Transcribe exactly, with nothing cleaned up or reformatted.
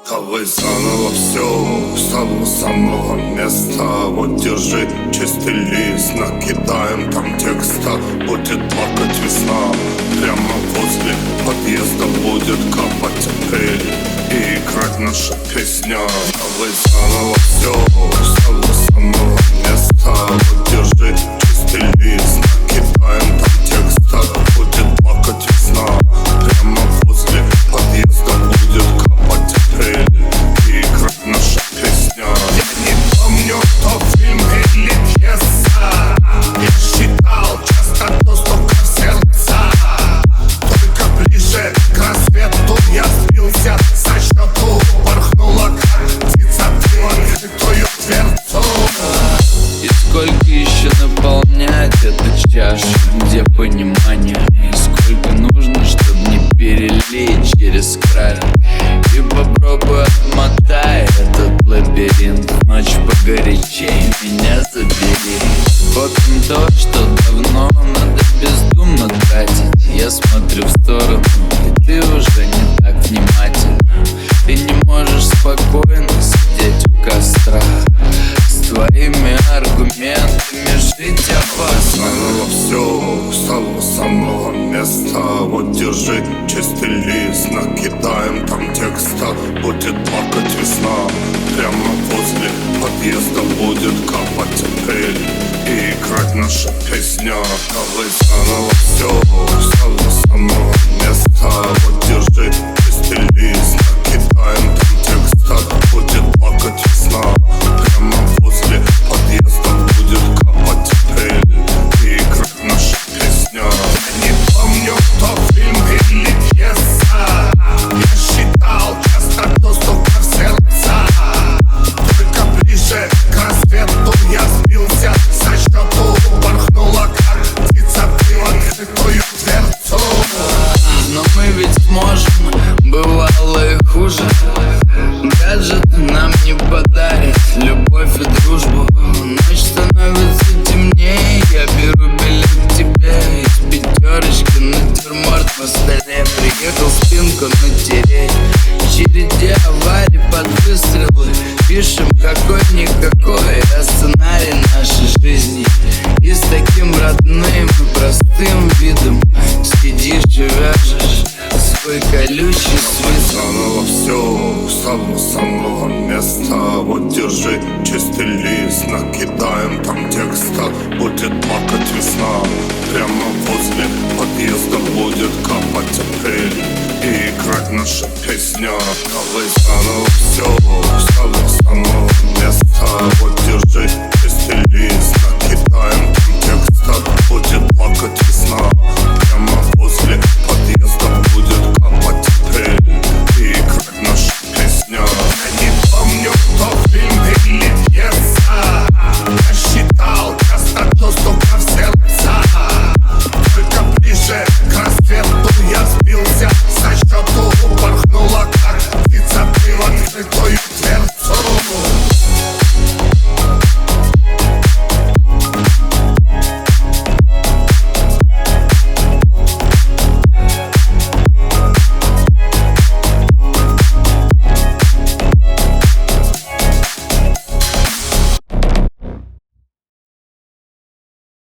Давай заново все, с того самого места. Вот держи чистый лист, накидаем там текста. Будет плакать весна, прямо возле подъезда будет капать апрель и играть наша песня. Давай заново все, с того самого места. Вот держи чистый лист, накидаем там текста. Будет плакать весна, прямо возле подъезда будет капать апрель и играть наша песня. Я не помню, то фильм или пьеса. Я считал часто то, столько в сердца. Только ближе к рассвету я сбился со счету. Порхнула как птица в открытую дверцу. И сколько еще наполнять эту чашу, где понимание? И сколько нужно, чтобы не перелить через край? И попробуй отмотай этот лабиринт. Ночь погорячей, меня забери. Попьем то, что давно надо бездумно тратить. Я смотрю в сторону, и ты уже не так внимателен. Ты не можешь спокойно сидеть у костра. С твоими аргументами жить опасно. Заново все, с того самого места. Вот держи чистый лист, накидаем там текста. Будет плакать весна, прямо возле подъезда будет капать апрель и играть наша песня. Давай заново все, с того самого места. Вот держи чистый лист, накидаем там текста. Будет плакать весна, прямо возле подъезда будет капать апрель и играть наша песня. Я не помню, кто фильм или пьеса. Я считал часто то, столько в сердца. Только ближе к рассвету я сбился со счету. Порхнула как птица в открытую дверцу. Но мы ведь сможем, бывало и хуже. Гаджет нам не подарит любовь и дружбу. Ночь становится темнее, я беру билет к тебе. Из пятерочки натюрморт по столе. Приехал спинку натереть. В череде аварий под выстрелы пишем какой-никакой, а сценарий нашей жизни. И с таким родным и простым видом сидишь и вяжешь свой колючий свет. Заново все, с того самого места. Вот держи чистый лист, накидаем там текста. Будет плакать весна, прямо возле подъезда будет капать апрель и играть наша песня. Давай заново все, с того самого места. Вот держи чистый лист, накидаем там текста. Будет плакать весна, прямо возле